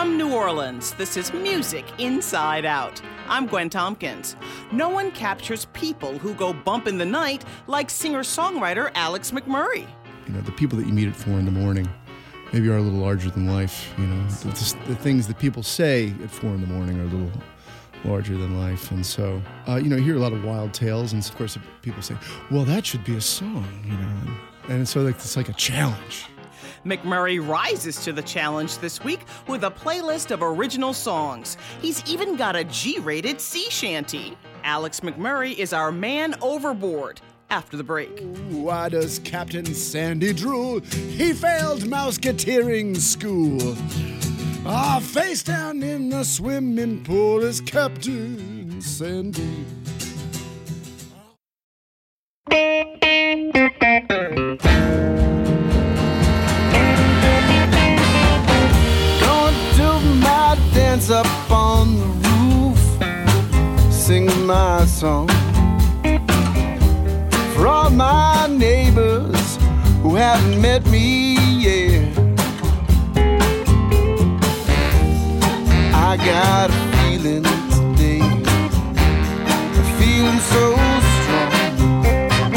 From New Orleans, this is Music Inside Out. I'm Gwen Tompkins. No one captures people who go bump in the night like singer-songwriter Alex McMurray. You know, the people that you meet at 4 in the morning maybe are a little larger than life. You know, the things that people say at 4 in the morning are a little larger than life. And so, you hear a lot of wild tales. And of course, people say, well, that should be a song, And so it's like a challenge. McMurray rises to the challenge this week with a playlist of original songs. He's even got a G-rated sea shanty. Alex McMurray is our man overboard. After the break. Why does Captain Sandy drool? He failed mouseketeering school. Face down in the swimming pool is Captain Sandy. Going to my dance up on the roof, sing my song. For all my neighbors who haven't met me yet, I got a feeling today, a feeling so strong.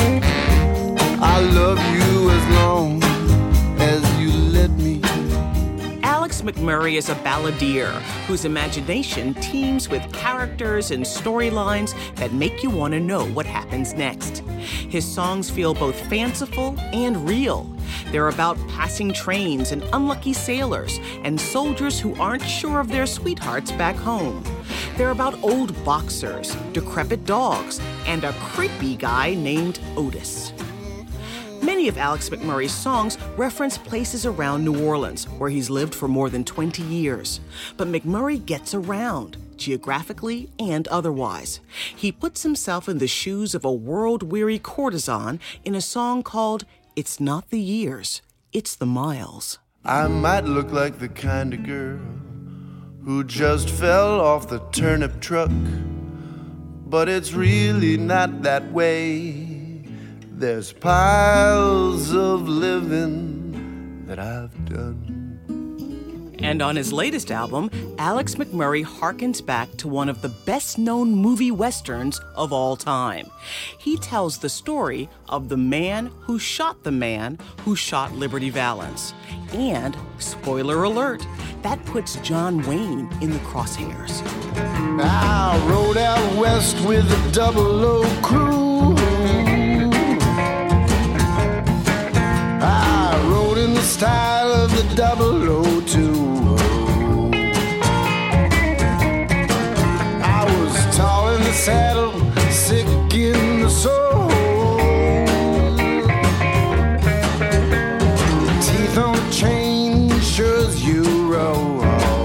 I love you as long as you let me. Alex McMurray is a balladeer whose imagination teems with characters and storylines that make you want to know what happens next. His songs feel both fanciful and real. They're about passing trains and unlucky sailors and soldiers who aren't sure of their sweethearts back home. They're about old boxers, decrepit dogs, and a creepy guy named Otis. Many of Alex McMurray's songs reference places around New Orleans, where he's lived for more than 20 years. But McMurray gets around, geographically and otherwise. He puts himself in the shoes of a world-weary courtesan in a song called It's Not the Years, It's the Miles. I might look like the kind of girl who just fell off the turnip truck, but it's really not that way. There's piles of living that I've done. And on his latest album, Alex McMurray harkens back to one of the best-known movie westerns of all time. He tells the story of the man who shot Liberty Valance. And, spoiler alert, that puts John Wayne in the crosshairs. I rode out west with the 00 crew. I rode in the style of the 002. I was tall in the saddle, sick in the soul. Teeth on a chain, sure as you roll.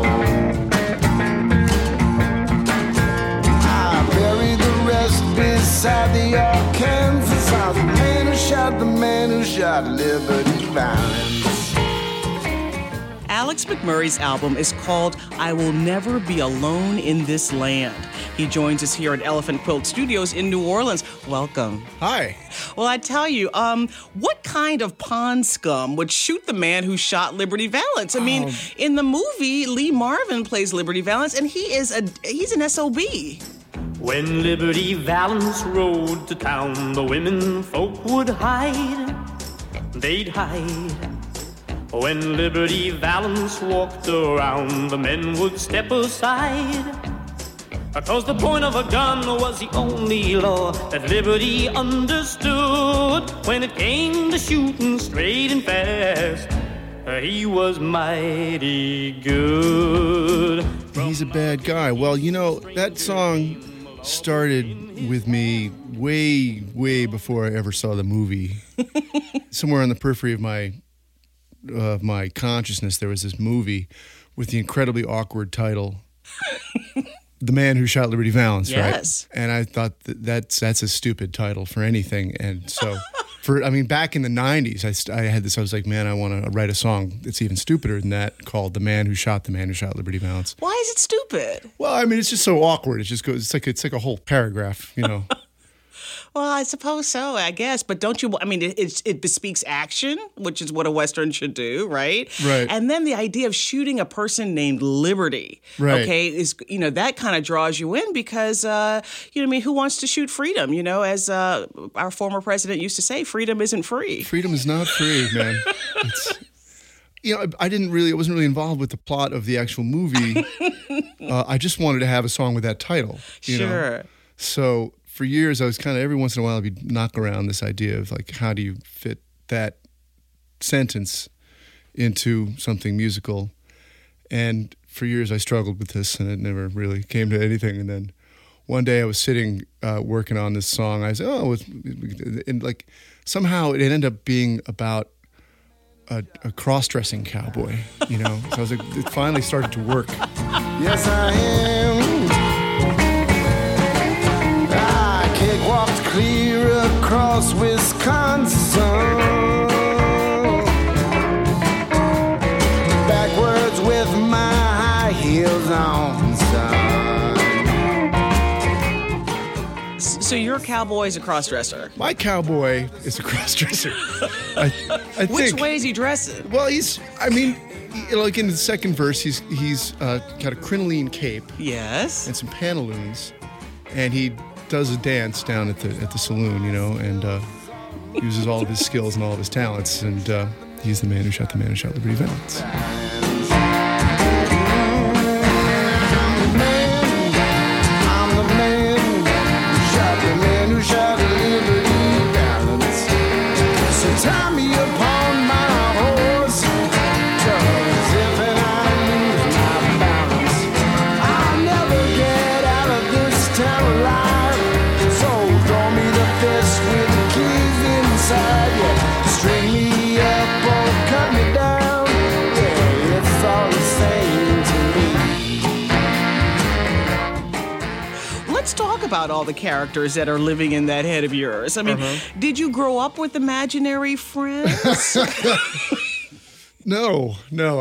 I buried the rest beside the Arkansas. I was the man who shot Liberty Valance. Alex McMurray's album is called I Will Never Be Alone in This Land. He joins us here at Elephant Quilt Studios in New Orleans. Welcome. Hi. Well, I tell you, what kind of pond scum would shoot the man who shot Liberty Valance? I mean, in the movie, Lee Marvin plays Liberty Valance, and he's an SOB. When Liberty Valance rode to town, the women folk would hide. They'd hide. When Liberty Valance walked around, the men would step aside. 'Cause the point of a gun was the only law that Liberty understood. When it came to shooting straight and fast, he was mighty good. He's a bad guy. Well, that song started with me way before I ever saw the movie. Somewhere on the periphery of my consciousness, there was this movie with the incredibly awkward title, The Man Who Shot Liberty Valance, yes. Right? And I thought that's a stupid title for anything. And so, back in the 90s, I was like, man, I want to write a song that's even stupider than that, called The Man Who Shot Liberty Valance. Why is it stupid? Well, it's just so awkward. It just goes, it's like a whole paragraph, Well, I suppose so, I guess. But don't you, I mean, it bespeaks action, which is what a Western should do, right? Right. And then the idea of shooting a person named Liberty, right. okay, is, that kind of draws you in because, who wants to shoot freedom? As our former president used to say, freedom isn't free. Freedom is not free, man. I wasn't really involved with the plot of the actual movie. I just wanted to have a song with that title. Sure. So for years, I was kind of, every once in a while, I'd be knocking around this idea of like, how do you fit that sentence into something musical? And for years, I struggled with this, and it never really came to anything. And then one day, I was sitting working on this song. I said, and like somehow it ended up being about a cross-dressing cowboy, So I was like, it finally started to work. Yes, I am. I cakewalked clear across Wisconsin, backwards with my high heels on, son. So your cowboy is a cross-dresser. My cowboy is a cross-dresser. I think. Which way is he dressing? Well, like in the second verse, he's got a crinoline cape. Yes. And some pantaloons, and he does a dance down at the saloon, and uses all of his skills and all of his talents, and he's the man who shot Liberty Valance. Tie me upon my horse, 'cause if I lose my balance, I'll never get out of this town alive. So throw me the fist with the keys inside, yeah. String me up or cut me down, yeah, it's all the same to me. Let's talk about all the characters that are living in that head of yours. I mean, did you grow up with imaginary friends? No.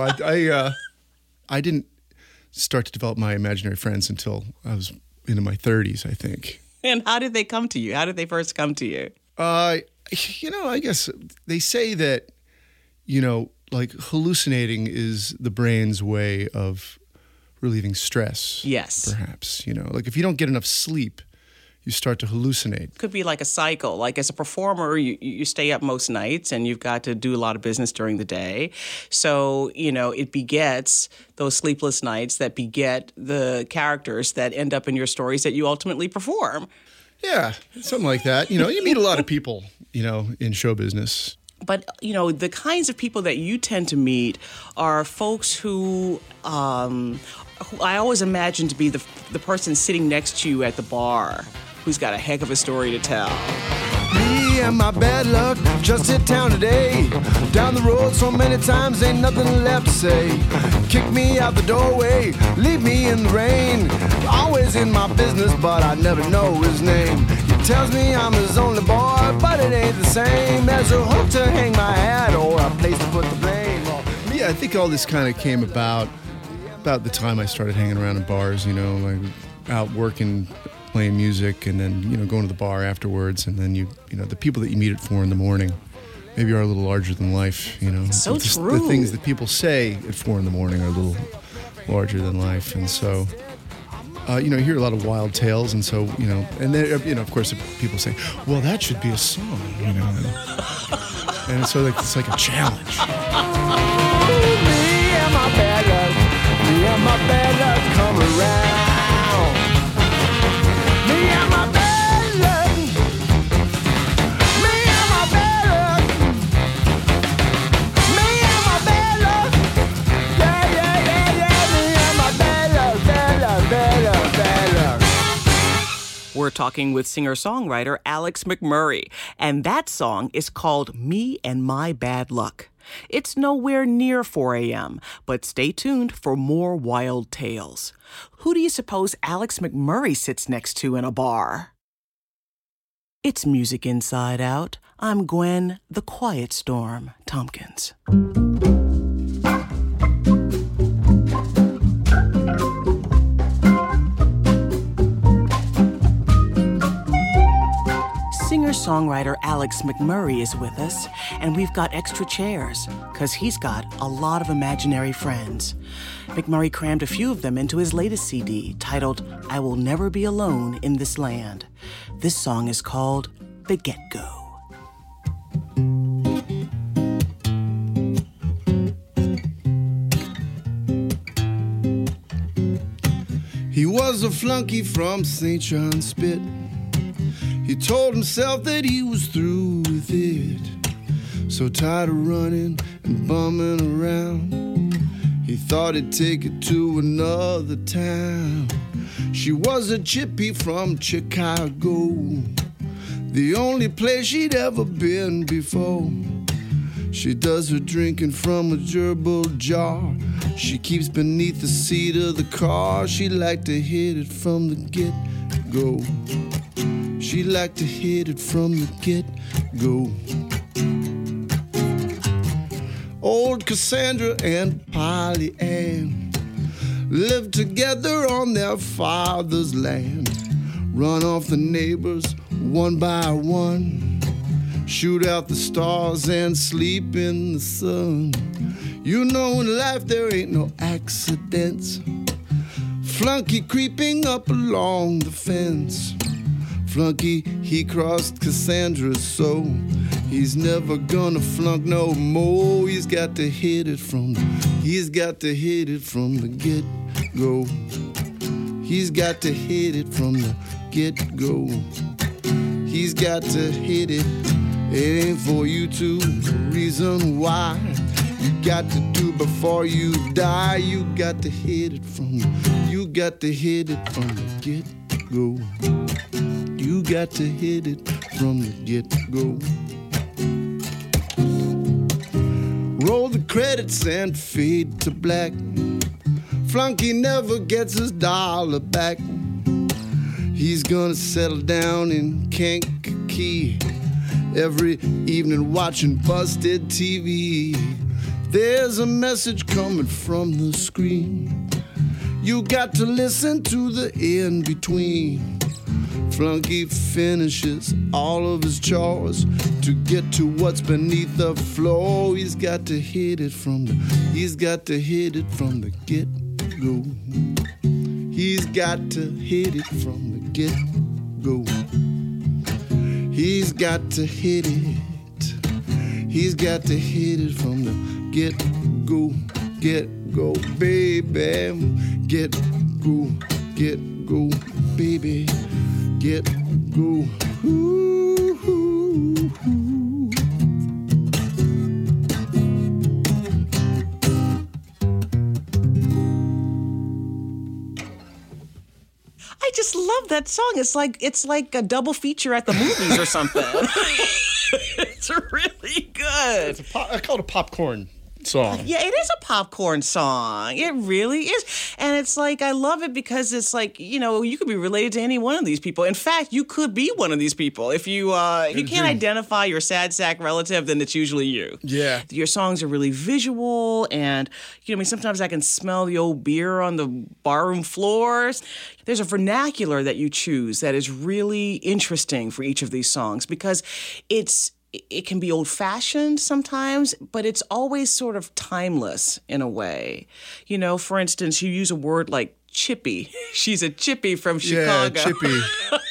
I didn't start to develop my imaginary friends until I was into my 30s, I think. And how did they come to you? How did they first come to you? I guess they say that, like hallucinating is the brain's way of relieving stress. Yes. Perhaps, like if you don't get enough sleep, you start to hallucinate. Could be like a cycle. Like as a performer, you stay up most nights and you've got to do a lot of business during the day. So, it begets those sleepless nights that beget the characters that end up in your stories that you ultimately perform. Yeah, something like that. You meet a lot of people, in show business. But, the kinds of people that you tend to meet are folks who I always imagine to be the person sitting next to you at the bar who's got a heck of a story to tell. Me and my bad luck just hit town today. Down the road so many times, ain't nothing left to say. Kick me out the doorway, leave me in the rain. Always in my business, but I never know his name. He tells me I'm his only boy, but it ain't the same as a hook to hang my hat or a place to put the blame. Yeah, I think all this kind of came about the time I started hanging around in bars, like out working, playing music, and then, going to the bar afterwards. And then the people that you meet at 4 a.m, maybe are a little larger than life, So true. The things that people say at 4 a.m. are a little larger than life. And so, you hear a lot of wild tales. And so, and then, of course, people say, well, that should be a song, And so it's like a challenge. Me and my bad luck come around. Me and my bad luck. Me and my bad luck. Me and my bad luck. Yeah. Me and my bad luck. We're talking with singer-songwriter Alex McMurray, and that song is called Me and My Bad Luck. It's nowhere near 4 a.m., but stay tuned for more wild tales. Who do you suppose Alex McMurray sits next to in a bar? It's Music Inside Out. I'm Gwen, the Quiet Storm, Tompkins. Singer-songwriter Alex McMurray is with us, and we've got extra chairs, because he's got a lot of imaginary friends. McMurray crammed a few of them into his latest CD, titled I Will Never Be Alone in This Land. This song is called The Get-Go. He was a flunky from St. John's Spit. He told himself that he was through with it. So tired of running and bumming around, he thought he'd take it to another town. She was a chippy from Chicago, the only place she'd ever been before. She does her drinking from a gerbil jar. She keeps beneath the seat of the car. She liked to hit it from the get-go. She liked to hit it from the get-go. Old Cassandra and Polly Ann lived together on their father's land. Run off the neighbors one by one, shoot out the stars and sleep in the sun. You know in life there ain't no accidents. Flunky creeping up along the fence. Flunky, he crossed Cassandra's soul. He's never gonna flunk no more. He's got to hit it from the get-go. He's got to hit it from the get-go. He's got to hit it. It ain't for you to reason why. You got to do before you die. You got to hit it from the get-go. You got to hit it from the get-go. Roll the credits and fade to black. Flunky never gets his dollar back. He's gonna settle down in Kankakee every evening watching busted TV. There's a message coming from the screen. You got to listen to the in-between. Flunky finishes all of his chores to get to what's beneath the floor. He's got to hit it from the get-go. He's got to hit it from the get-go. He's got to hit it. He's got to hit it from the get-go, baby. Get-go, baby. Get-go. Ooh. I just love that song. It's like a double feature at the movies or something. It's really good. I call it a popcorn song. Yeah, it is a popcorn song. It really is. And it's like, I love it because it's like, you know, you could be related to any one of these people. In fact, you could be one of these people. If you can't identify your sad sack relative, then it's usually you. Yeah. Your songs are really visual, and, you know, I mean, sometimes I can smell the old beer on the barroom floors. There's a vernacular that you choose that is really interesting for each of these songs because it can be old-fashioned sometimes, but it's always sort of timeless in a way. You know, for instance, you use a word like chippy. She's a chippy from Chicago. Yeah, chippy.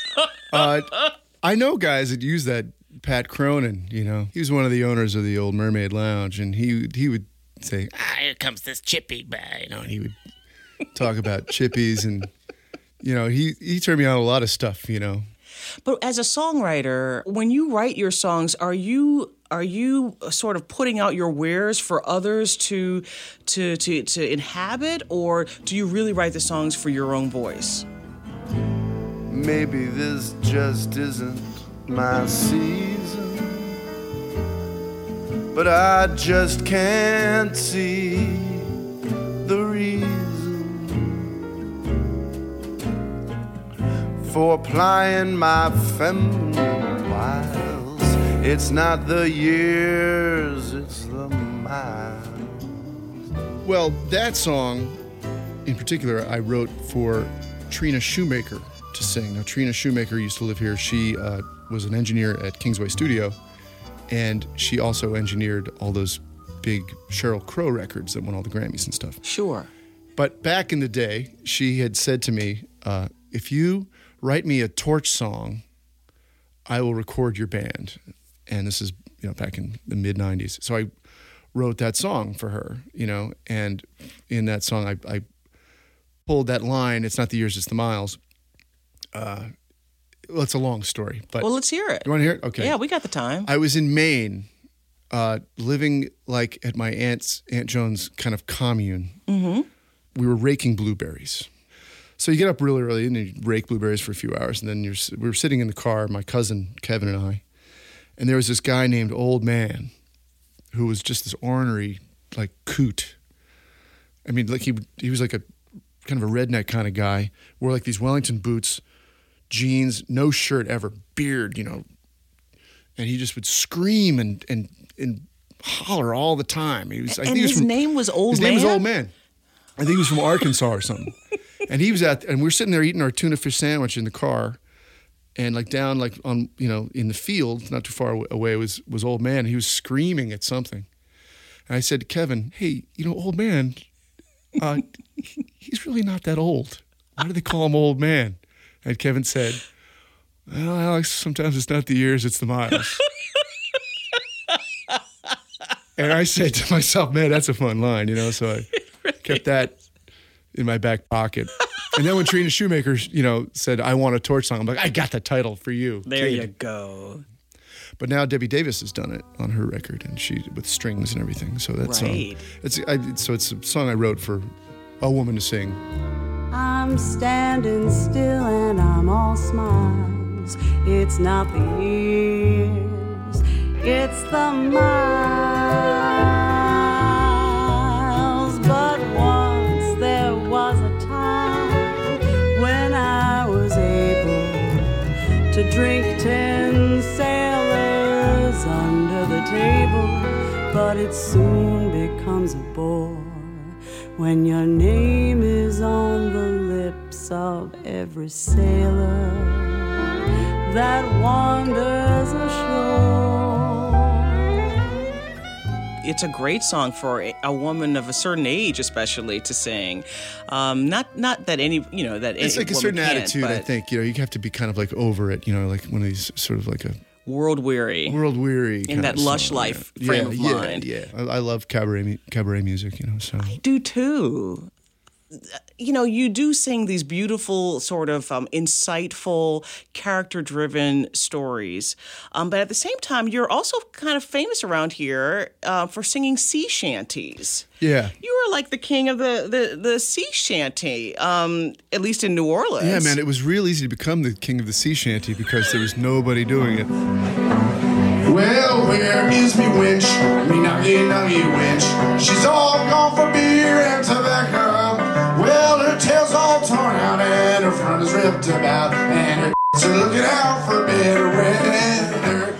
I know guys that use that. Pat Cronin, you know, he was one of the owners of the Old Mermaid Lounge, and he would say, here comes this chippy, you know, and he would talk about chippies, and, you know, he turned me on a lot of stuff, you know. But as a songwriter, when you write your songs, are you sort of putting out your wares for others to inhabit, or do you really write the songs for your own voice? Maybe this just isn't my season, but I just can't see the reason for applying my feminine wiles. It's not the years, it's the miles. Well, that song in particular I wrote for Trina Shoemaker to sing. Now, Trina Shoemaker used to live here. She was an engineer at Kingsway Studio, and she also engineered all those big Sheryl Crow records that won all the Grammys and stuff. Sure. But back in the day, she had said to me, if you write me a Torch song, I will record your band. And this is, back in the mid-'90s. So I wrote that song for her, and in that song I pulled that line, it's not the years, it's the miles. Well, it's a long story. But well, let's hear it. You want to hear it? Okay. Yeah, we got the time. I was in Maine, living like at my Aunt Joan's kind of commune. Mm-hmm. We were raking blueberries. So you get up really early and you rake blueberries for a few hours, and then we were sitting in the car, my cousin Kevin and I, and there was this guy named Old Man who was just this ornery, like, coot. I mean, like he was like a kind of a redneck kind of guy, wore like these Wellington boots, jeans, no shirt ever, beard, and he just would scream and holler all the time. He was, I think his name was Old Man? His name was Old Man. I think he was from Arkansas or something. And he was and we were sitting there eating our tuna fish sandwich in the car, and like down like on, in the field, not too far away was Old Man. He was screaming at something. And I said to Kevin, hey, Old Man, he's really not that old. Why do they call him Old Man? And Kevin said, well, Alex, sometimes it's not the years, it's the miles. And I said to myself, man, that's a fun line, so I kept that in my back pocket. And then when Trina Shoemaker, said, I want a Torch song, I'm like, I got the title for you. There kid. you go. But now Debbie Davis has done it on her record, and she with strings and everything. So that's right. It's a song I wrote for a woman to sing. I'm standing still and I'm all smiles. It's not the years, it's the miles. But once there was a time when I was able to drink 10 sailors under the table. But it soon becomes a bore when your name is on the lips of every sailor that wanders ashore. It's a great song for a woman of a certain age, especially, to sing. Not that any, that it's any like a woman certain can't, attitude. I think you have to be kind of like over it. Like one of these sort of like a world weary in that lush song, life frame of mind. Yeah. I love cabaret music. So I do too. You do sing these beautiful, sort of insightful, character-driven stories. But at the same time, you're also kind of famous around here for singing sea shanties. Yeah. You were like the king of the sea shanty, at least in New Orleans. Yeah, man, it was real easy to become the king of the sea shanty because there was nobody doing it. Well, where is me wench? Me nuggy wench. She's all gone for beer and tobacco. Well, her tail's all torn out and her front is ripped about, and her are looking out for better weather.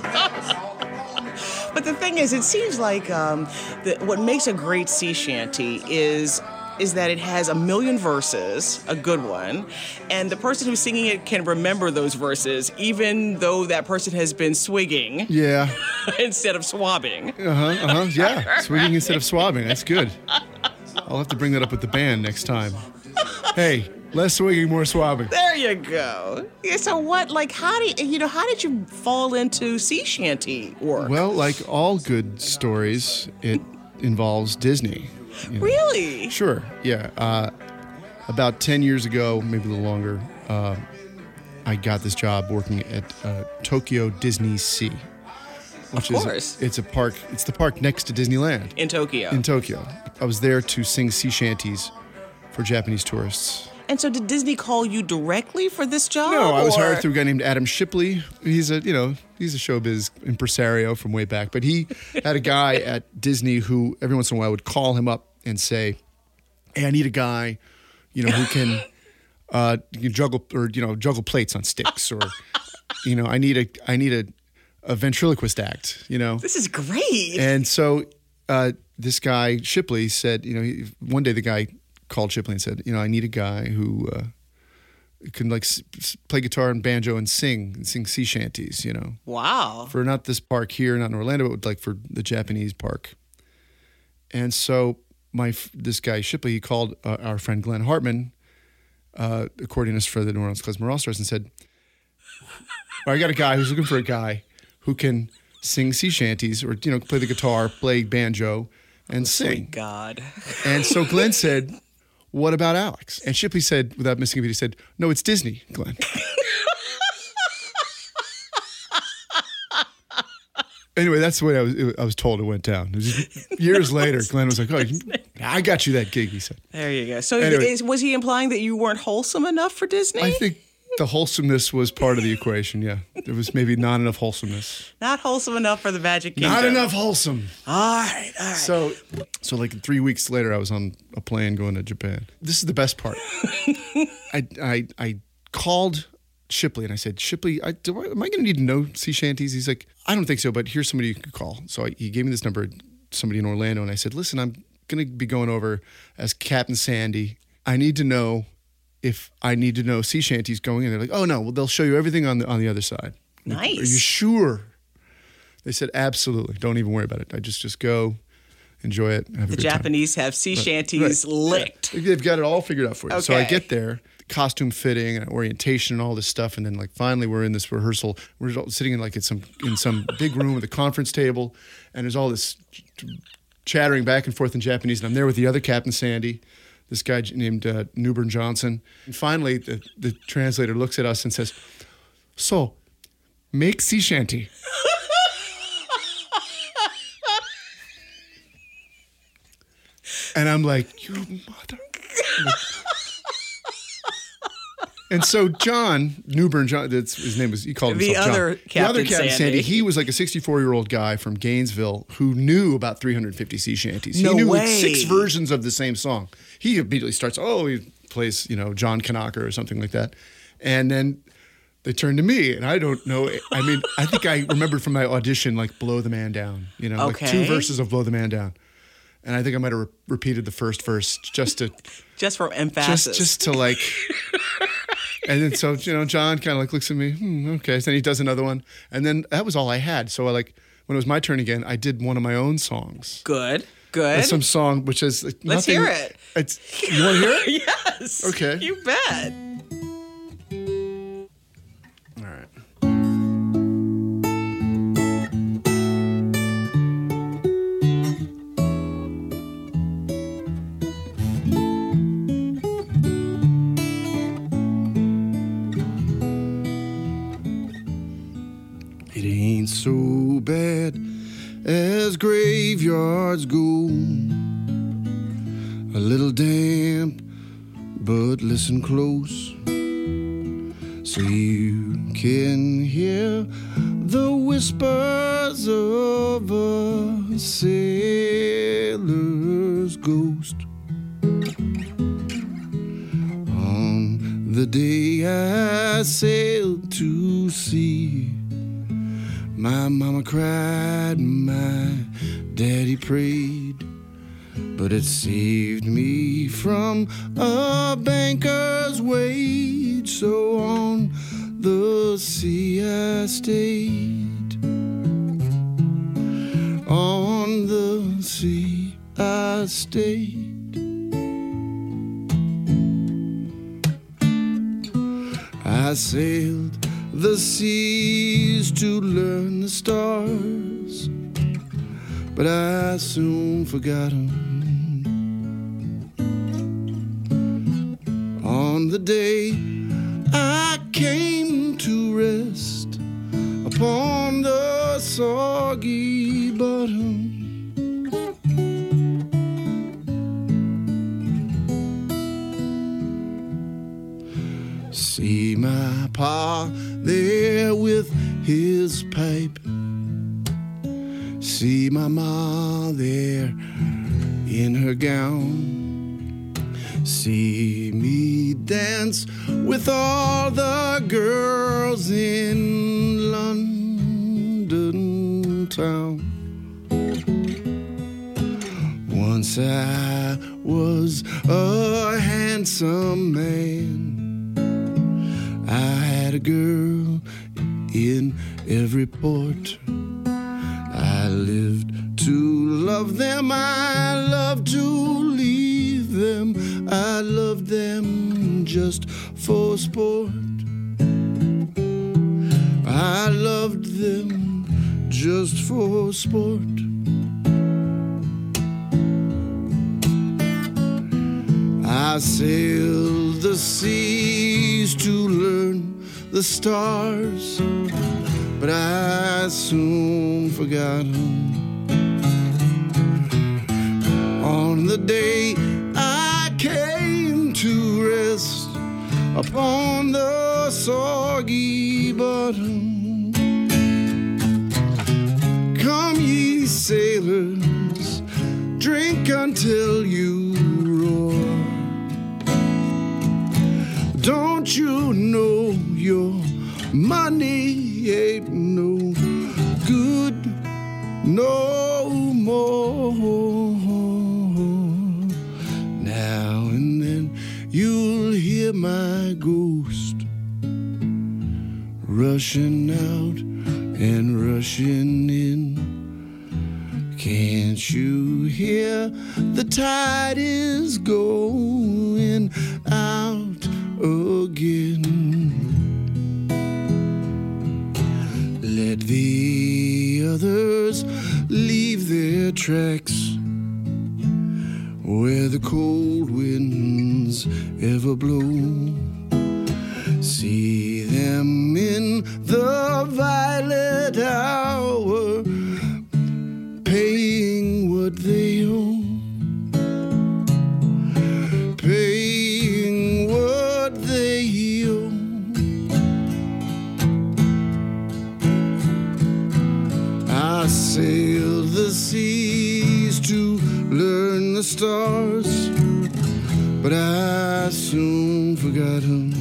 But the thing is, it seems like what makes a great sea shanty is that it has a million verses, a good one, and the person who's singing it can remember those verses, even though that person has been swigging. Yeah. Instead of swabbing. Yeah, swigging instead of swabbing. That's good. I'll have to bring that up with the band next time. Hey, less swigging, more swabbing. There you go. Yeah, so how did you fall into sea shanty work? Well, like all good stories, it involves Disney. Really? Sure, yeah. About 10 years ago, maybe a little longer, I got this job working at Tokyo Disney Sea. Which of course. It's the park next to Disneyland. In Tokyo. I was there to sing sea shanties for Japanese tourists. And so did Disney call you directly for this job? No, I was hired through a guy named Adam Shipley. He's a showbiz impresario from way back. But he had a guy at Disney who every once in a while would call him up and say, hey, I need a guy, who can juggle plates on sticks, or, I need a ventriloquist act, This is great. And so this guy, Shipley, said, one day the guy called Shipley and said, I need a guy who can like play guitar and banjo and sing sea shanties, you know. Wow. For not this park here, not in Orlando, but like for the Japanese park. And so this guy Shipley, he called our friend Glenn Hartman, accordionist for the New Orleans Klezmer All-Stars, and said, I got a guy who's looking for a guy who can sing sea shanties or, you know, play the guitar, play banjo, and sing. Sweet God. And so Glenn said, what about Alex? And Shipley said, without missing a beat, he said, no, it's Disney, Glenn. Anyway, that's the way I was told it went down. It was years later, Glenn was like, oh, I got you that gig, he said. There you go. So Anyway. was he implying that you weren't wholesome enough for Disney? I think the wholesomeness was part of the equation, yeah. There was maybe not enough wholesomeness. Not wholesome enough for the Magic Kingdom. Not enough wholesome. All right. So like 3 weeks later, I was on a plane going to Japan. This is the best part. I called Shipley and I said, Shipley, am I going to need to know sea shanties? He's like, I don't think so, but here's somebody you could call. So he gave me this number, somebody in Orlando, and I said, listen, I'm going to be going over as Captain Sandy. I need to know if I need to know sea shanties going in. They're like, oh no, well they'll show you everything on the other side. Nice. Are you sure? They said, absolutely. Don't even worry about it. I just go, enjoy it, have a The good Japanese have sea shanties licked. They've got it all figured out for you. So I Okay. get there, costume fitting and orientation and all this stuff, and then like finally we're in this rehearsal. We're all sitting in like in some big room with a conference table, and there's all this chattering back and forth in Japanese, and I'm there with the other Captain Sandy, this guy named Newburn Johnson. And finally, the translator looks at us and says, so, make sea shanty. And I'm like, you mother. And so John, Newburn John, that's his name was, he called himself John. The other Captain Sandy, he was like a 64-year-old guy from Gainesville who knew about 350 sea shanties. No he knew way. 6 versions of the same song. He immediately starts, he plays, John Kanaka or something like that. And then they turn to me, and I don't know. I mean, I think I remembered from my audition, like, Blow the Man Down, like 2 verses of Blow the Man Down. And I think I might have repeated the first verse just for emphasis. Just to like, and then so, John kind of like looks at me, okay. So then he does another one. And then that was all I had. So when it was my turn again, I did one of my own songs. Good. Some song, which is like Let's nothing. hear it. You want to hear it? Yes. Okay. You bet. All right. It ain't so bad as graveyards go. A little damp, but listen close, so you can hear the whispers of a sailor's ghost. On the day I sailed to sea, my mama cried, my daddy prayed, but it saved me from a banker's wage. So on the sea I stayed. On the sea I stayed. I sailed the seas to learn the stars, but I soon forgot 'em. On the day I came to rest upon the soggy bottom, see my pa there with his pipe, see my ma there in her gown, see me dance with all the girls in London town. Once I was a handsome man, had a girl in every port. I lived to love them, I loved to leave them, I loved them just for sport. I loved them just for sport. I sailed the seas to learn the stars, but I soon forgot them. On the day I came to rest upon the soggy bottom, come ye sailors, drink until you roar. Don't you know your money ain't no good no more? Now and then you'll hear my ghost rushing out and rushing in. Can't you hear the tide is going out again? Let the others leave their tracks where the cold winds ever blow. See them in the violet hour, paying what they owe, paying what they owe. I sailed the seas to learn the stars, but I soon forgot them.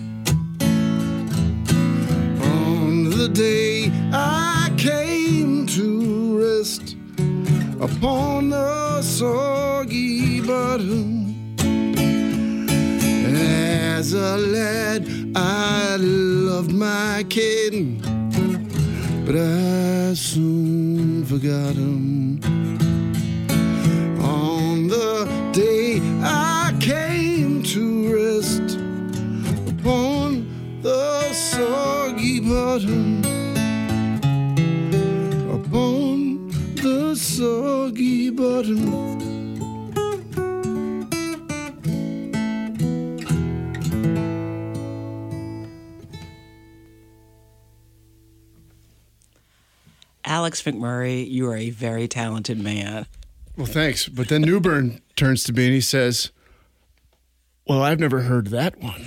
On the day I came to rest upon the soggy bottom, as a lad I loved my kin, but I soon forgot him. On the day I came to rest upon the soggy bottom, upon the soggy bottom. Alex McMurray, you are a very talented man. Well, thanks. But then Newburn turns to me and he says, well, I've never heard that one.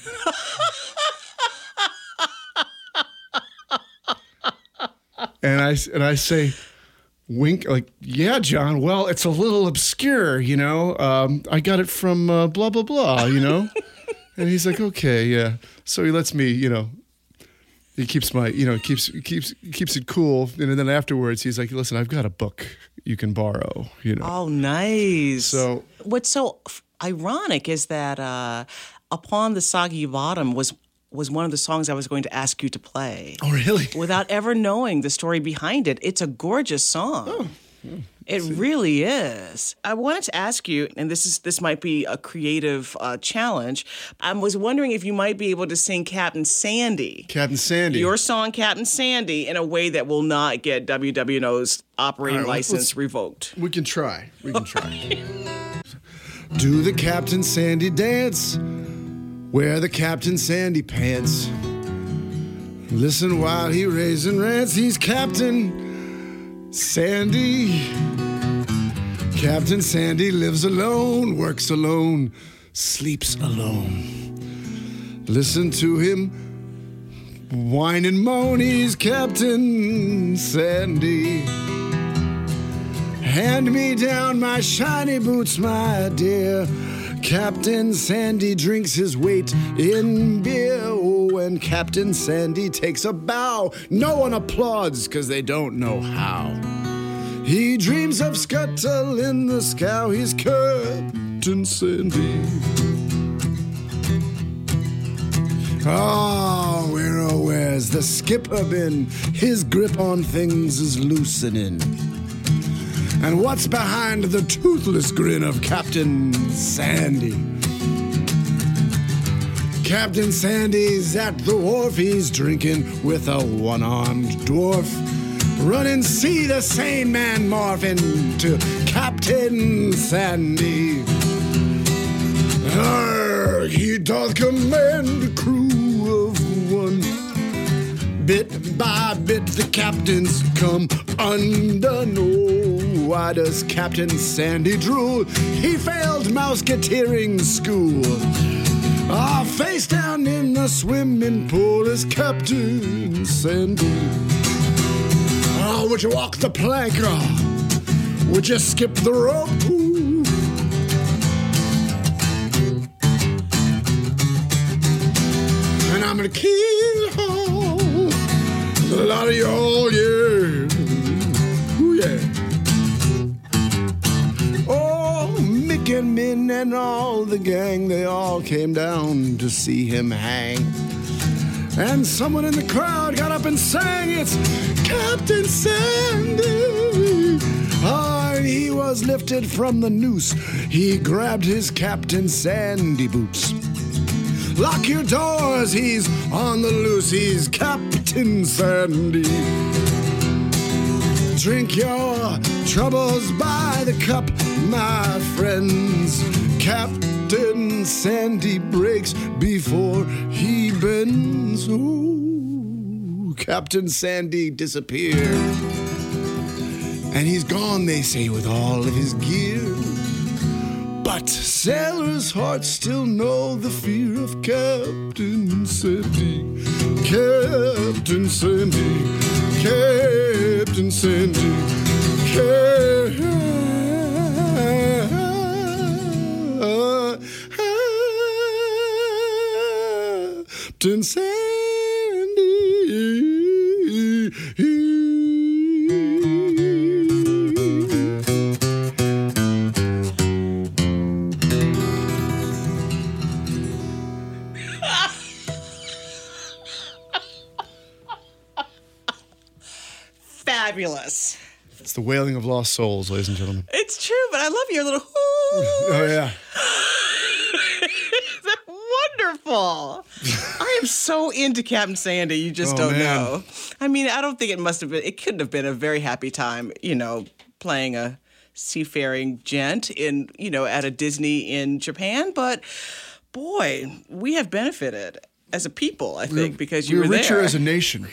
and I say, wink, like, yeah, John, well, it's a little obscure, you know. I got it from blah, blah, blah, you know. And he's like, okay, yeah. So he lets me, you know, he keeps my, you know, keeps it cool. And then afterwards, he's like, listen, I've got a book you can borrow, you know. Oh, nice. So what's so ironic is that Upon the Soggy Bottom was one of the songs I was going to ask you to play. Oh, really? Without ever knowing the story behind it. It's a gorgeous song. Oh. It really is. I wanted to ask you, and this might be a creative challenge. I was wondering if you might be able to sing Captain Sandy. Captain Sandy. Your song, Captain Sandy, in a way that will not get WWNO's operating license revoked. We can try. Do the Captain Sandy dance? Wear the Captain Sandy pants. Listen while he raves and rants. He's Captain Sandy. Captain Sandy lives alone, works alone, sleeps alone. Listen to him whine and moan. He's Captain Sandy. Hand me down my shiny boots, my dear. Captain Sandy drinks his weight in beer. Oh, when Captain Sandy takes a bow, no one applauds 'cause they don't know how. He dreams of scuttle in the scow. He's Captain Sandy. Oh, where's the skipper been? His grip on things is loosening. And what's behind the toothless grin of Captain Sandy? Captain Sandy's at the wharf, he's drinking with a one-armed dwarf. Run and see the sane man morph into Captain Sandy. Arr, he doth command a crew of one. Bit by bit the captains come undone. Oh, why does Captain Sandy drool? He failed mouseketeering school. Ah, face down in the swimming pool is Captain Sandy. Oh, would you walk the plank? Oh, would you skip the rope? Ooh. And I'm gonna kill a lot of y'all, yeah. Ooh, yeah. Oh, Mick and Min and all the gang, they all came down to see him hang. And someone in the crowd got up and sang, it's Captain Sandy. Ah, and he was lifted from the noose. He grabbed his Captain Sandy boots. Lock your doors, he's on the loose. He's Captain Sandy. Drink your troubles by the cup, my friends. Captain Sandy breaks before he bends. Ooh, Captain Sandy disappeared. And he's gone, they say, with all of his gear. But sailors' hearts still know the fear of Captain Sandy. Captain Sandy. Captain Sandy. Captain Sandy. Fabulous. It's the wailing of lost souls, ladies and gentlemen. It's true, but I love your little Oh, yeah. Wonderful. I am so into Captain Sandy, you just don't know. I mean, I don't think it couldn't have been a very happy time, playing a seafaring gent at a Disney in Japan, but boy, we have benefited as a people, I think, because you were there. We're richer as a nation.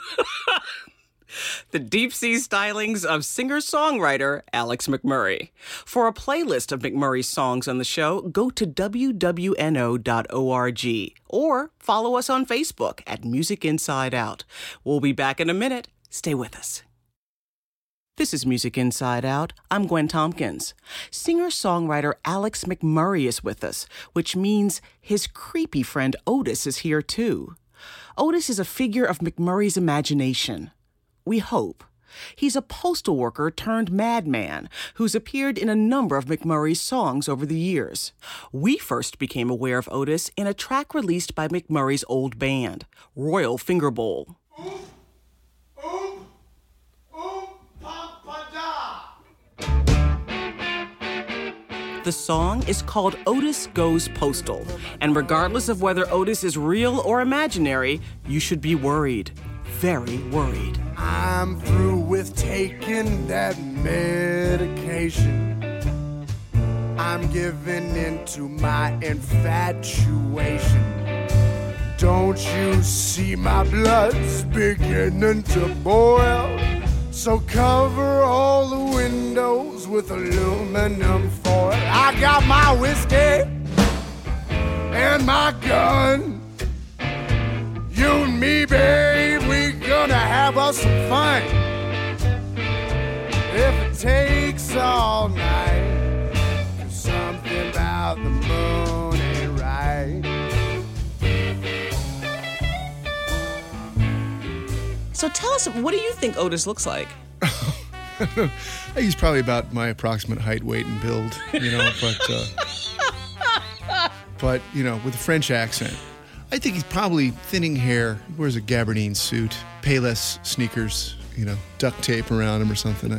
The deep sea stylings of singer-songwriter Alex McMurray. For a playlist of McMurray's songs on the show, go to wwno.org or follow us on Facebook at Music Inside Out. We'll be back in a minute. Stay with us. This is Music Inside Out. I'm Gwen Tompkins. Singer-songwriter Alex McMurray is with us, which means his creepy friend Otis is here too. Otis is a figure of McMurray's imagination. We hope. He's a postal worker turned madman who's appeared in a number of McMurray's songs over the years. We first became aware of Otis in a track released by McMurray's old band, Royal Finger Bowl. The song is called Otis Goes Postal, and regardless of whether Otis is real or imaginary, you should be worried. Very worried. I'm through with taking that medication. I'm giving into my infatuation. Don't you see my blood's beginning to boil? So cover all the windows with aluminum foil. I got my whiskey and my gun. You and me, babe, we gonna have us some fun. If it takes all night, 'cause something about the moon ain't right. So tell us, what do you think Otis looks like? He's probably about my approximate height, weight, and build, but with a French accent. I think he's probably thinning hair, wears a gabardine suit, Payless sneakers, duct tape around him or something.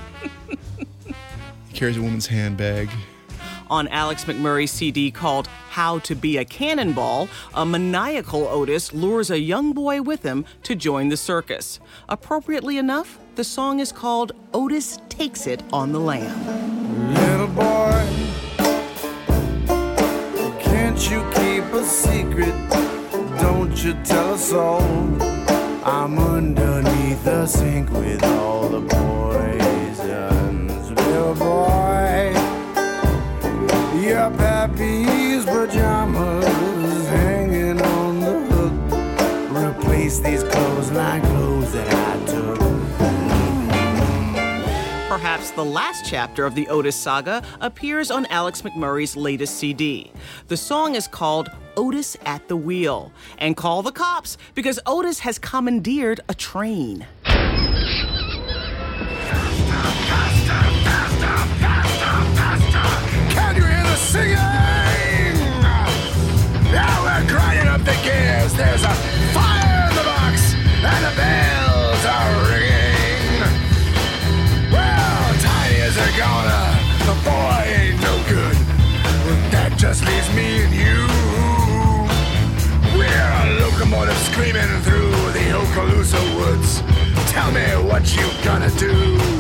He carries a woman's handbag. On Alex McMurray's CD called How to Be a Cannonball, a maniacal Otis lures a young boy with him to join the circus. Appropriately enough, the song is called Otis Takes It on the Lam. Little boy, can't you keep a secret? Don't you tell us all? I'm underneath the sink with all the poisons. Little boy, your pappy's pajamas hanging on the hook. Replace these clothes like clothes that I took. Perhaps the last chapter of the Otis saga appears on Alex McMurray's latest CD. The song is called Otis at the Wheel. And call the cops, because Otis has commandeered a train. Can you hear the singing? Now we're grinding up the gears. There's a fire in the box, and the bells are ringing. Well, Tiny is a goner. The boy ain't no good. That just leaves me and you. We're a locomotive screaming through the Okaloosa woods. Tell me what you gonna do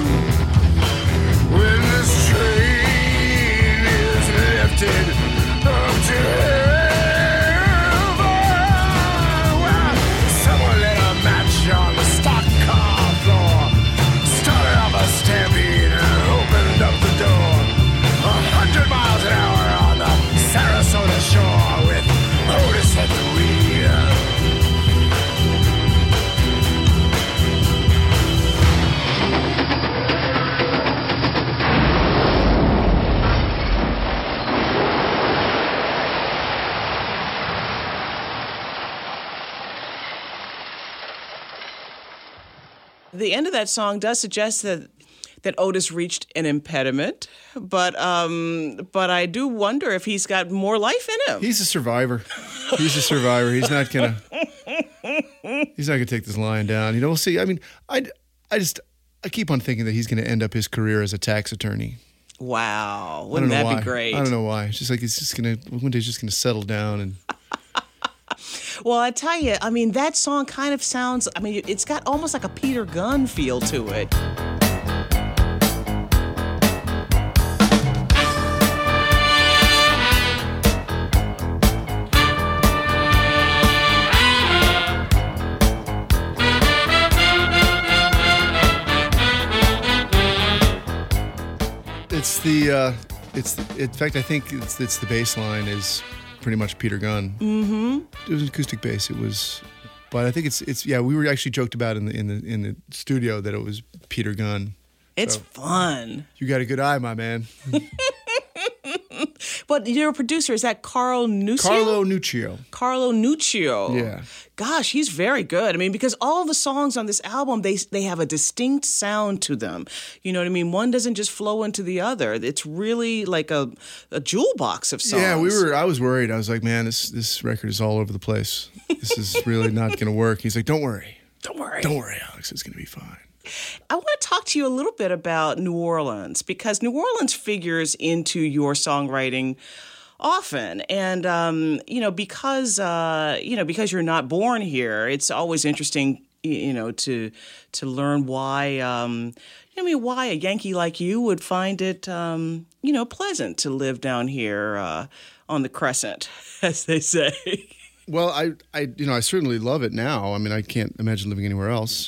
when this train is lifted up to heaven. Well, someone lit a match on the stock car floor, started off a stampede and opened up the door. 100 miles an hour on the Sarasota shore with Otis at the wheel. The end of that song does suggest that Otis reached an impediment, but I do wonder if he's got more life in him. He's a survivor. He's not gonna take this lion down. We'll see. I mean, I keep on thinking that he's gonna end up his career as a tax attorney. Wow, wouldn't that be great? I don't know why. It's just like one day he's just gonna settle down and. Well, I tell you, I mean, that song kind of sounds, I mean, it's got almost like a Peter Gunn feel to it. In fact, I think it's the bass line is pretty much Peter Gunn. Mm-hmm. It was an acoustic bass. But I think it's we were actually joked about in the studio that it was Peter Gunn. It's fun. You got a good eye, my man. But your producer, is that Carlo Nuccio? Carlo Nuccio. Yeah. Gosh, he's very good. I mean, because all the songs on this album, they have a distinct sound to them. You know what I mean? One doesn't just flow into the other. It's really like a jewel box of songs. Yeah, I was worried. I was like, man, this record is all over the place. This is really not going to work. He's like, don't worry, Alex. It's going to be fine. I want to talk to you a little bit about New Orleans, because New Orleans figures into your songwriting often. And, because you're not born here, it's always interesting, to learn why, why a Yankee like you would find it, pleasant to live down here on the Crescent, as they say. Well, I certainly love it now. I mean, I can't imagine living anywhere else.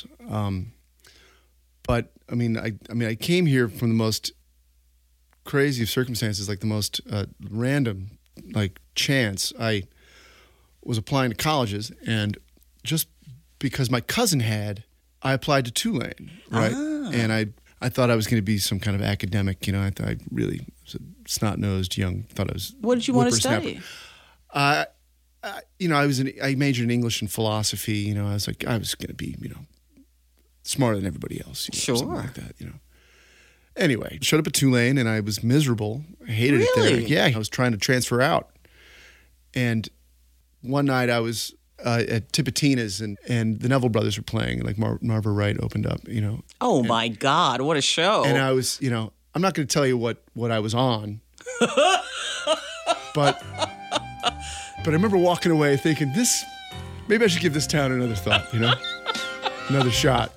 But I came here from the most crazy of circumstances, like the most random, like chance. I was applying to colleges, and just because my cousin I applied to Tulane, right? Ah. And I thought I was going to be some kind of academic. I thought I really was a snot-nosed young. Thought I was. What did you want to study? I majored in English and philosophy. I was like, I was going to be, smarter than everybody else. Sure. Something like that, Anyway, showed up at Tulane and I was miserable. I hated it there. Yeah, I was trying to transfer out. And one night I was at Tipitina's and the Neville Brothers were playing, like Marva Wright opened up, you know. Oh my God, what a show. And I was, you know, I'm not going to tell you what I was on, but I remember walking away thinking, maybe I should give this town another thought, you know, another shot.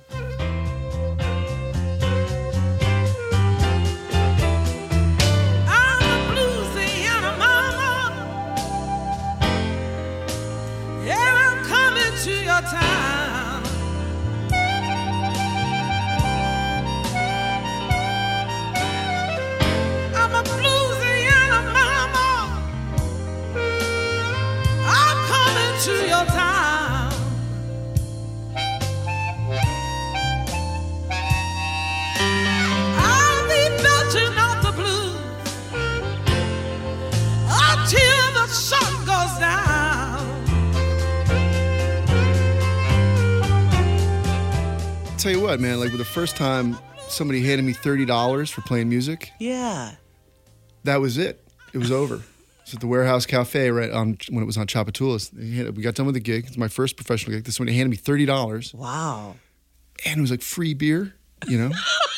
Tell you what, man, like with the first time somebody handed me $30 for playing music. Yeah. That was it. It was over. It's at the Warehouse Cafe right on when it was on Chapatulas. We got done with the gig. It's my first professional gig. This one, he handed me $30. Wow. And it was like free beer, you know?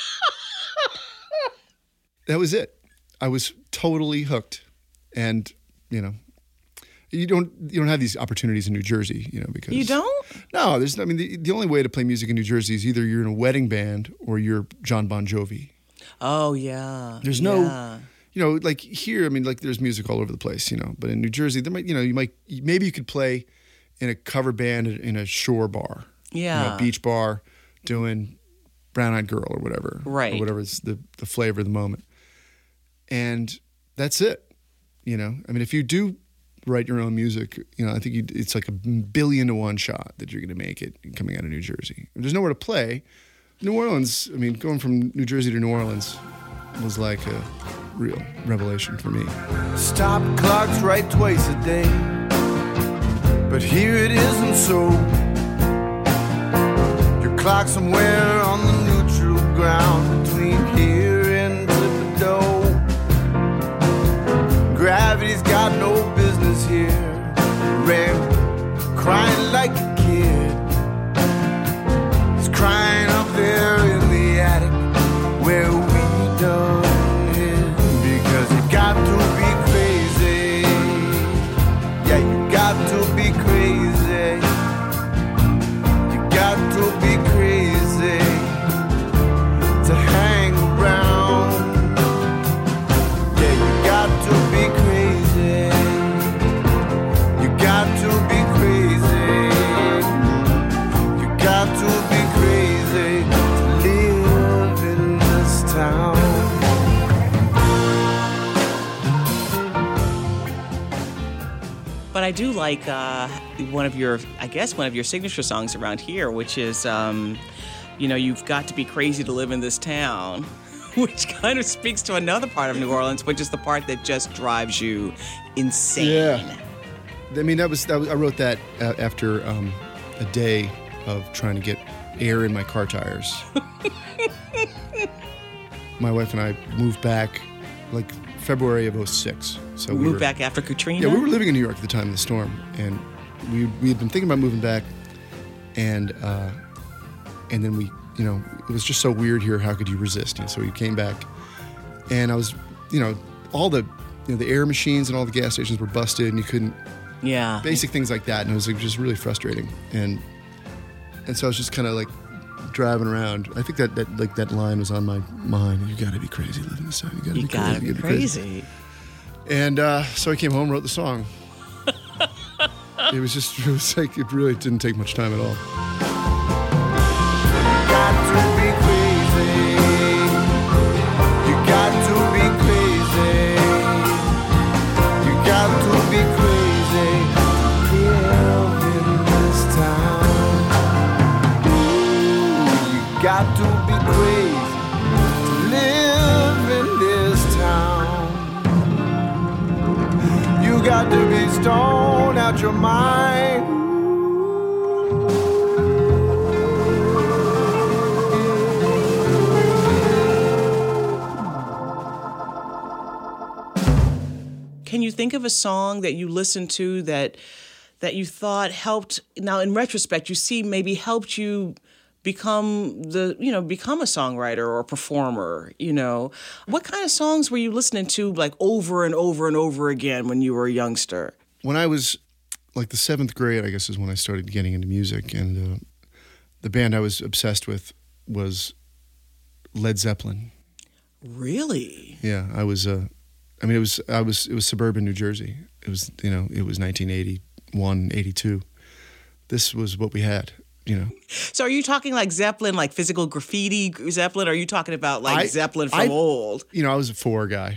That was it. I was totally hooked. And, you know, you don't have these opportunities in New Jersey, you know, because you don't? No, the only way to play music in New Jersey is either you're in a wedding band or you're John Bon Jovi. Oh yeah. There's no, you know, like here, I mean, like there's music all over the place, you know, but in New Jersey, there might, you know, maybe you could play in a cover band in a shore bar, yeah, you know, beach bar, doing Brown Eyed Girl or whatever, right, or whatever is the flavor of the moment, and that's it, you know. I mean, if you do write your own music, you know, I think it's like 1,000,000,000 to 1 shot that you're going to make it coming out of New Jersey. There's nowhere to play. New Orleans, I mean, going from New Jersey to New Orleans was like a real revelation for me. Stop clocks right twice a day, but here it isn't so. Your clock somewhere on the neutral ground between here and Thibodeau. Gravity's got no business here. Red, crying like a kid. He's crying up there in the attic where we done hid. Because you got to be crazy. Yeah, you got to be crazy. You got to be crazy to hang around. Yeah, you got to be crazy. You got to be crazy. You got to be crazy to live in this town. But I do like one of your signature songs around here, which is, you know, you've got to be crazy to live in this town, which kind of speaks to another part of New Orleans, which is the part that just drives you insane. Yeah. I mean, I wrote that after a day of trying to get air in my car tires. My wife and I moved back like February of 2006. So we moved back after Katrina? Yeah, we were living in New York at the time of the storm, and we had been thinking about moving back, and then we, you know, it was just so weird here. How could you resist? And so we came back, and I was, you know, all the, you know, the air machines and all the gas stations were busted, and you couldn't. Yeah. Basic things like that, and it was like just really frustrating, and so I was just kind of like driving around. I think that line was on my mind. You got to be crazy living this time. You got to be crazy. And so I came home, wrote the song. It was like, it really didn't take much time at all. You got to be crazy. You got to be crazy. You got to be crazy to live in this town. You got to be crazy to live in this town. You got to be stoned out your mind. Can you think of a song that you listen to that that you thought helped, now in retrospect, you see maybe helped you become become a songwriter or a performer, What kind of songs were you listening to like over and over and over again when you were a youngster? When I was like the 7th grade, I guess is when I started getting into music, and the band I was obsessed with was Led Zeppelin. Really? Yeah, it was suburban New Jersey. It was 1981, 82. This was what we had. So are you talking like Zeppelin, like physical graffiti Zeppelin? Or are you talking about like Zeppelin from old? I was a 4 guy,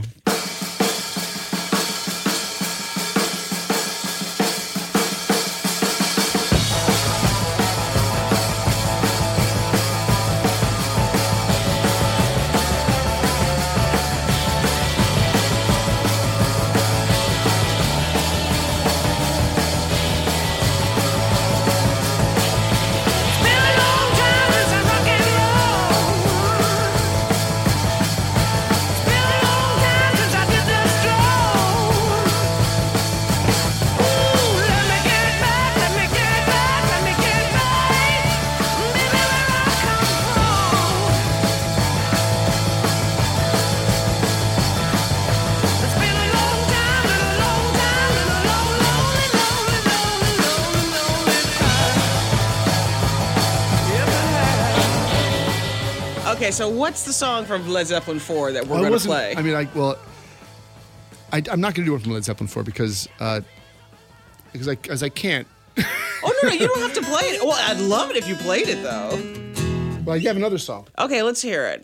Okay, so what's the song from Led Zeppelin 4 that we're going to play? I'm not going to do one from Led Zeppelin 4 because I can't. Oh, no, you don't have to play it. Well, I'd love it if you played it, though. Well, I have another song. Okay, let's hear it.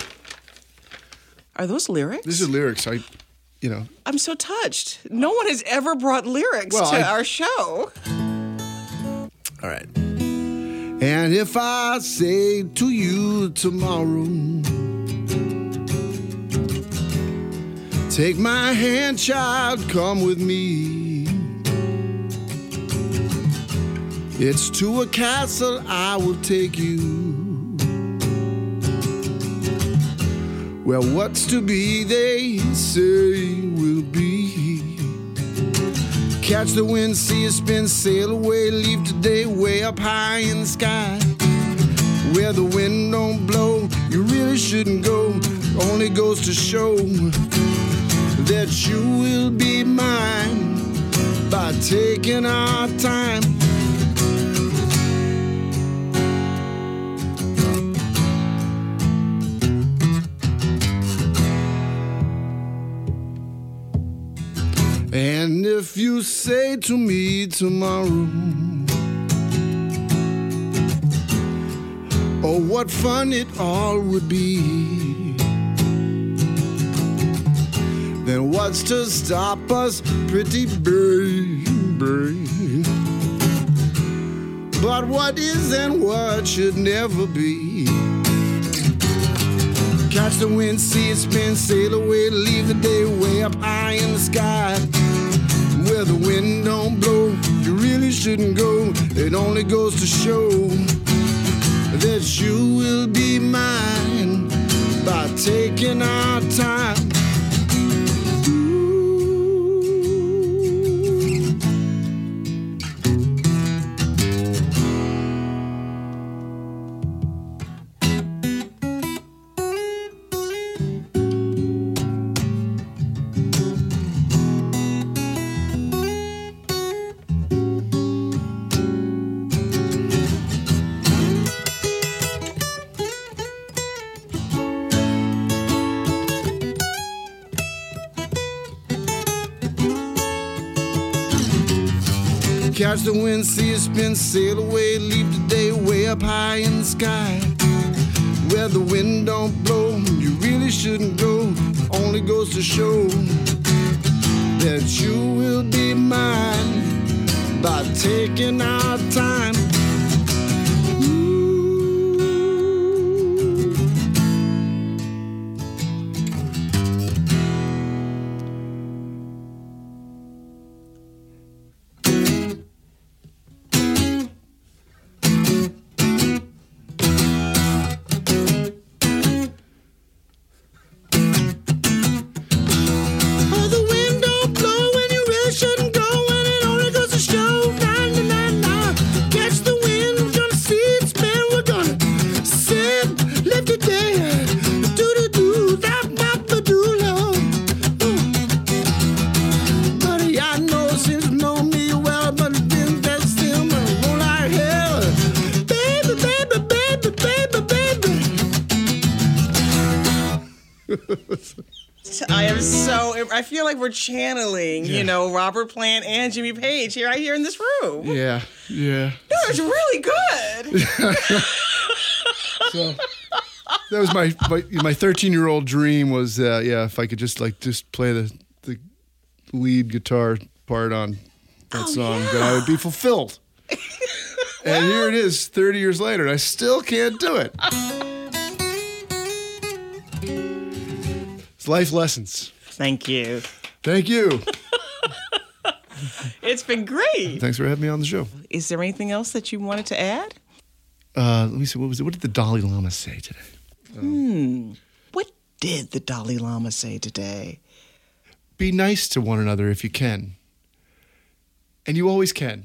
Are those lyrics? This is lyrics. I'm so touched. No one has ever brought lyrics to our show. All right. And if I say to you tomorrow, take my hand, child, come with me. It's to a castle I will take you, where what's to be, they say, will be. Catch the wind, see it spin, sail away, leave today way up high in the sky. Where the wind don't blow, you really shouldn't go. Only goes to show that you will be mine by taking our time. And if you say to me tomorrow, oh, what fun it all would be, then what's to stop us, pretty baby? But what is and what should never be. Catch the wind, see it spin, sail away, leave the day way up high in the sky. Where the wind don't blow, you really shouldn't go. It only goes to show that you will be mine by taking our time. Catch the wind, see it spin, sail away, leave the day way up high in the sky. Where the wind don't blow, you really shouldn't go. Only goes to show that you will be mine by taking our time. Show I feel like we're channeling, Robert Plant and Jimmy Page right here in this room. Yeah. No, it's really good. So that was my 13-year-old dream was, if I could just play the lead guitar part on that song, then I would be fulfilled. And here it is 30 years later, and I still can't do it. It's life lessons. Thank you. Thank you. It's been great. Thanks for having me on the show. Is there anything else that you wanted to add? Let me see. What was it? What did the Dalai Lama say today? What did the Dalai Lama say today? Be nice to one another if you can. And you always can.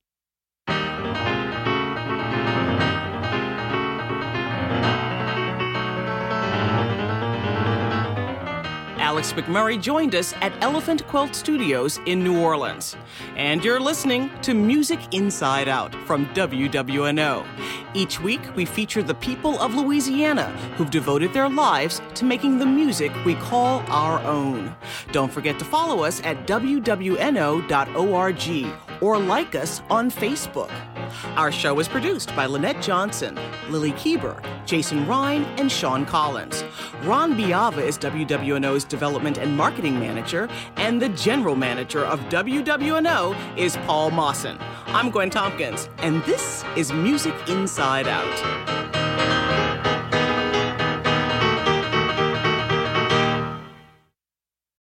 Alex McMurray joined us at Elephant Quilt Studios in New Orleans. And you're listening to Music Inside Out from WWNO. Each week, we feature the people of Louisiana who've devoted their lives to making the music we call our own. Don't forget to follow us at WWNO.org or like us on Facebook. Our show is produced by Lynette Johnson, Lily Keeber, Jason Ryan, and Sean Collins. Ron Biava is WWNO's Development and Marketing Manager, and the General Manager of WWNO is Paul Mawson. I'm Gwen Tompkins, and this is Music Inside Out.